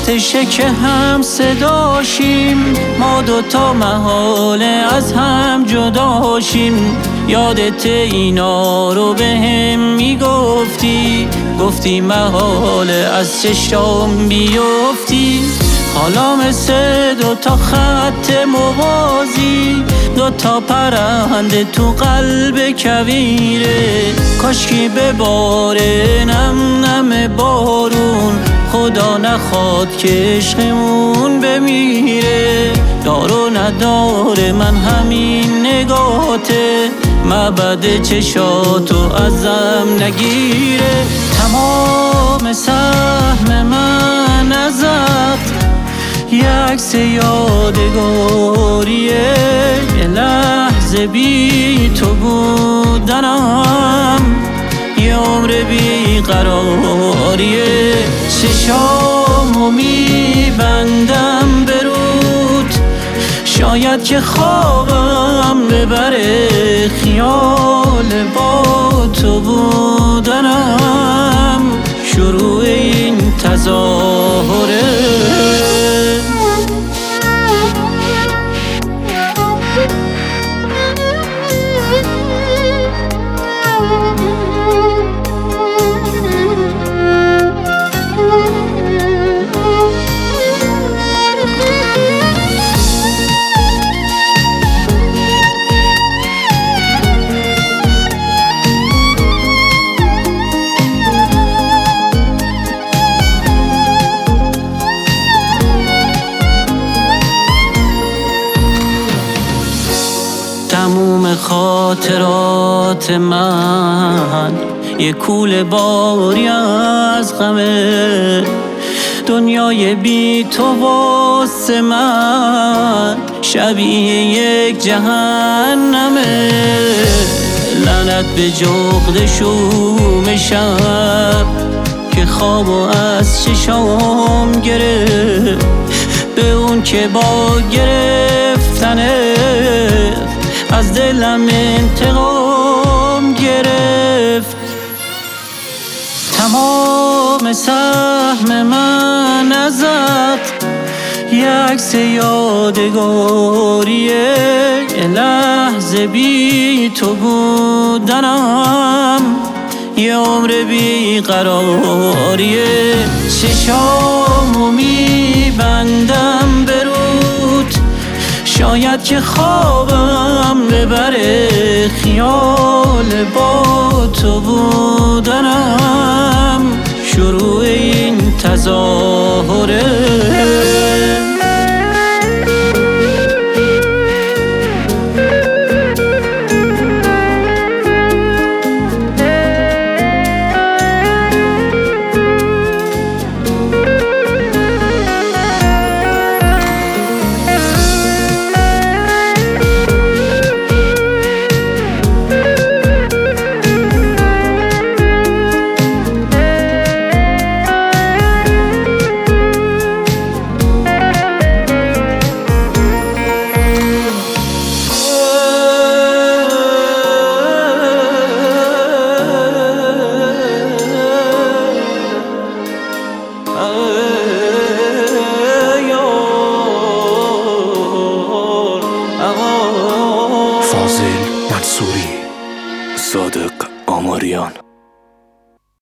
وقتشه که هم صداشیم، ما دوتا محاله از هم جداشیم. یادت اینا رو به هم میگفتی، گفتی محاله از چشام بیفتی. حالا مثل دوتا خط موازی، دوتا پرنده تو قلب کویره. کاشکی بباره نم نم بارون، خدا نخواد که عشقمون بمیره. دار و نداره من همین نگاته، مبد چشاتو ازم نگیره. تمام سهم من ازت یه عکس یادگاریه، یه لحظه بی تو بودنم یه عمر بی قراریه. چشامو میبندم به رود، شاید که خوابم ببره، خیال با تو بودنم شروع این تظاهره. تموم خاطرات من یه کوله باری از غمه، دنیای بی تو واسه من شبیه یک جهنمه. لعنت به جغد شوم شب که خوابو از چشام گرفت، به اون که با گرفتنه از دلم انتقام گرفت. تمام سهم من ازت یه عکس یادگاریه، یه لحظه بی تو بودنم یه عمر بی قراریه. چشامو میبندم به رود، شاید که خوابم ببره، خیال با تو بودنم شروع این تظاهره. فاضل منصوری، صادق آماریان.